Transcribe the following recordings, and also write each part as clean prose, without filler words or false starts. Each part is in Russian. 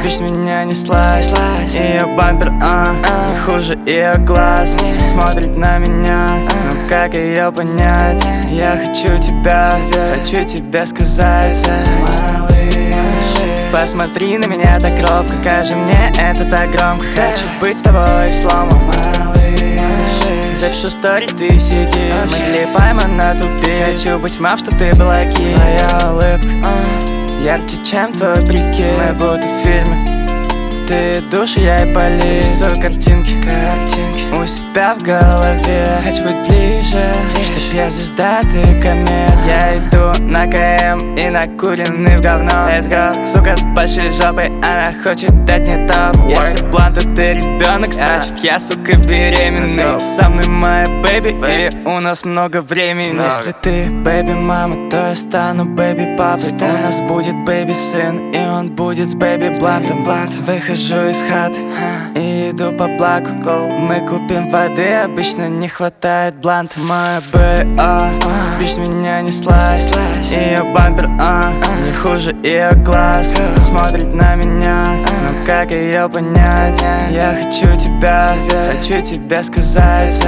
Бишь меня не слазь. Ее бампер, не хуже ее глаз. Смотрит на меня, но как ее понять? Я хочу тебя сказать. Посмотри на меня так робко, скажи мне это так громко. Хочу быть с тобой в слому. Запишу стори, ты сиди. Мы залипаем, на тупик. Хочу быть мав, чтоб ты была кит. Твоя улыбка ярче, чем твой прикид. Мы будто в фильме. Ты душа, я и полей. Рисую картинки у себя в голове. Хочу быть ближе, чтоб я звезда, ты комет. Я иду на КМ и накуренный в говно. Let's go. Сука с большой жопой, она хочет дать мне топ. Если блант, то ты ребенок, значит я, сука, беременный. Со мной моя бэйби, и у нас много времени. Если ты бэйби мама, то я стану бэйби папой. У нас будет бэйби сын, и он будет с бэйби блантом. Выхожу из хаты и иду по блаку. Мы купим воды, обычно не хватает бланта. Моя Б.А. Бишь меня не слазь. Ее бампер, не хуже ее глаз. Смотрит на меня, но как ее понять? Я хочу тебя сказать.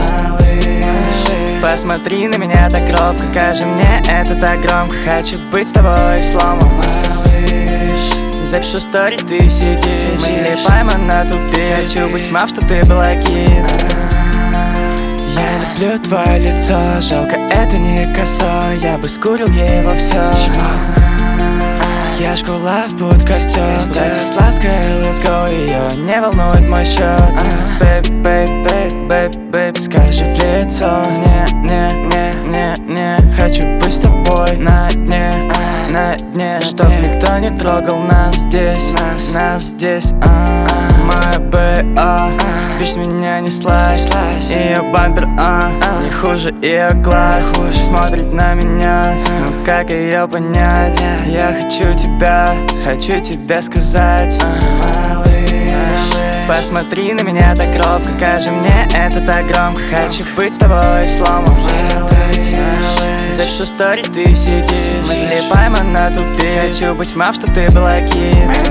Посмотри на меня так робко, скажи мне это так громко. Хочу быть с тобой в слому. Запишу стори, ты сиди. Мы залипаем, на тупик. Хочу быть мав, чтоб ты была кит. Я люблю твое лицо, жалко это не косо. Я бы скурил его все. Я жгула в подкасте. Братиславская, let's go. Ее не волнует мой счет. Бэйб, скажи в лицо. Не, хочу быть с тобой на дне, чтоб никто не трогал нас здесь. Моя Б.А. Бишь меня не слазь. Ее бампер, не хуже ее глаз. Смотрит на меня, но как ее понять? Я хочу тебя сказать. Посмотри на меня так робко, скажи мне это так громко. Хочу быть с тобой в слому. Запишу стори, ты сиди. Мы залипаем, на тупик. Хочу быть мав, чтоб ты была кит.